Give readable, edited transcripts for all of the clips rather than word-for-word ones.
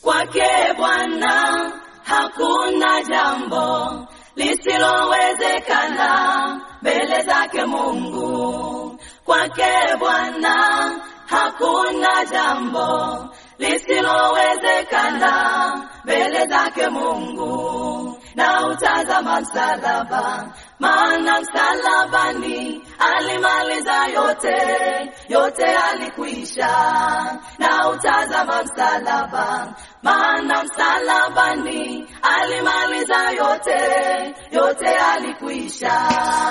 Kwake Bwana hakuna jambo lisilowezekana mbele zake Mungu. Kwake Bwana hakuna jambo lisilowezekana mbele zake Mungu. Na utazama msalaba, maana msalabani alimaliza yote alikwisha. Na utazama msalaba, maana msalabani alimaliza yote alikwisha.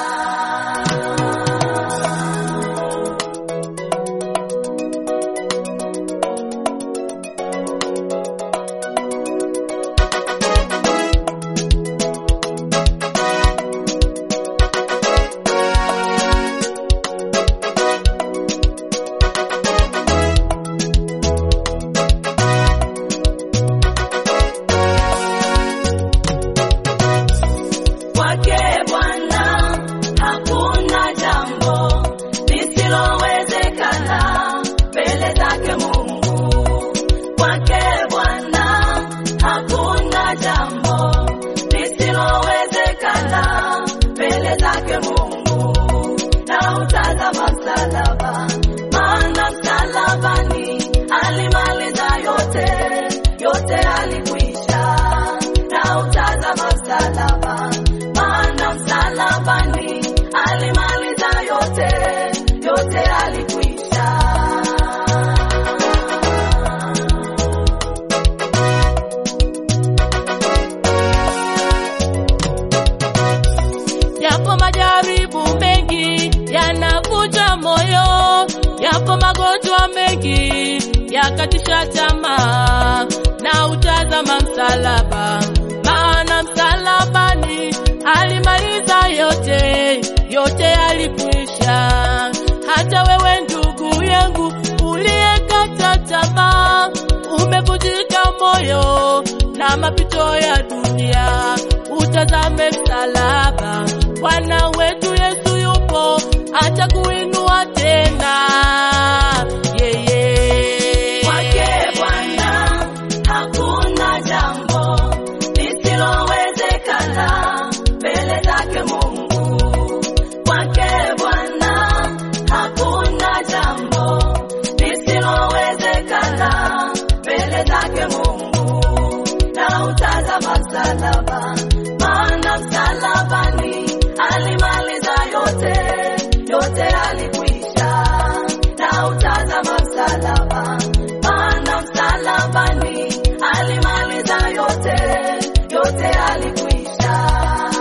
Yapo majaribu mengi yanavunja moyo, yapo magonjwa mengi yakatisha tamaa. Na utazama msalaba, maana msalabani alimaliza yote alikwisha. Hata wewe ndugu yangu uliyekata tamaa, umevunjika moyo na mapito ya dunia, utazame msalaba. Bwana wetu Yesu yupo, atakuinua tena. Kwake Bwana hakuna jambo lisilowezekana mbele zake Mungu. Kwake Bwana hakuna jambo lisilowezekana mbele zake Mungu. Na utazama msalaba, maana msalabani alimaliza yote alikwisha. Na utazama msalaba, maana msalabani alimaliza yote alikwisha.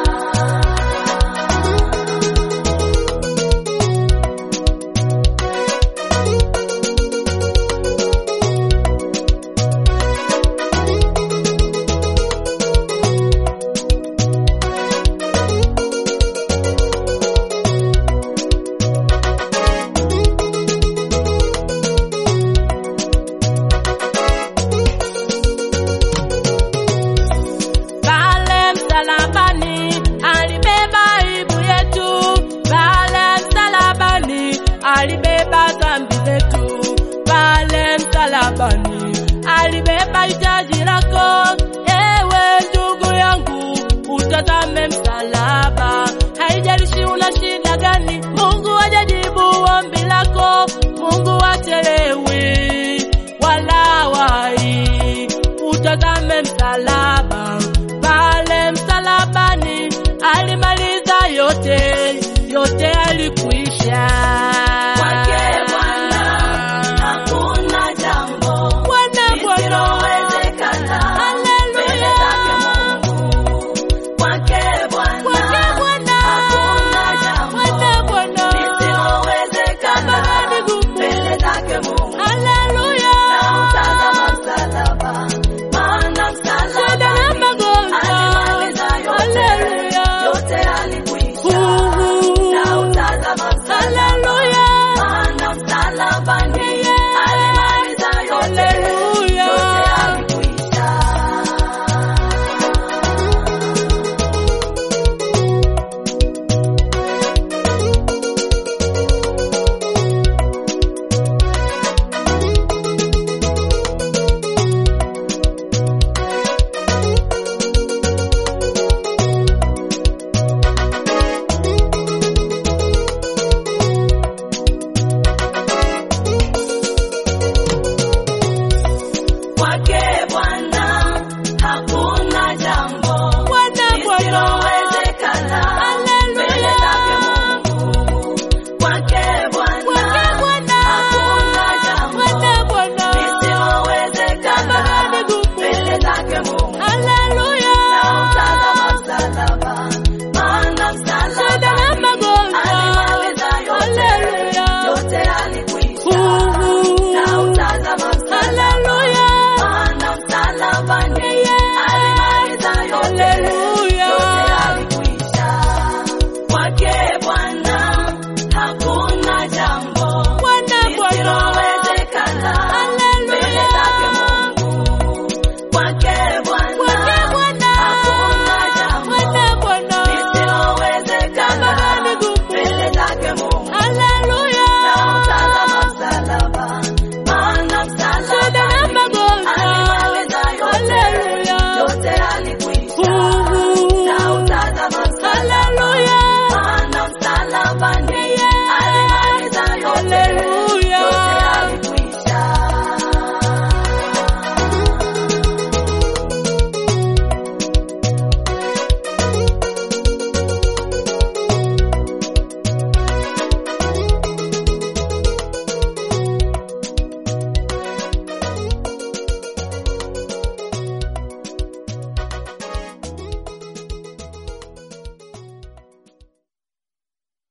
Alibeba dhambi zetu pale msalabani, alibeba hitaji lako. Ewe ndugu yangu, utazame msalaba. Haijalishi una shida gani, Mungu hajajibu ombi lako. Mungu hachelewi wala wahi. Utazame msalaba, pale msalabani alimaliza yote alikwisha.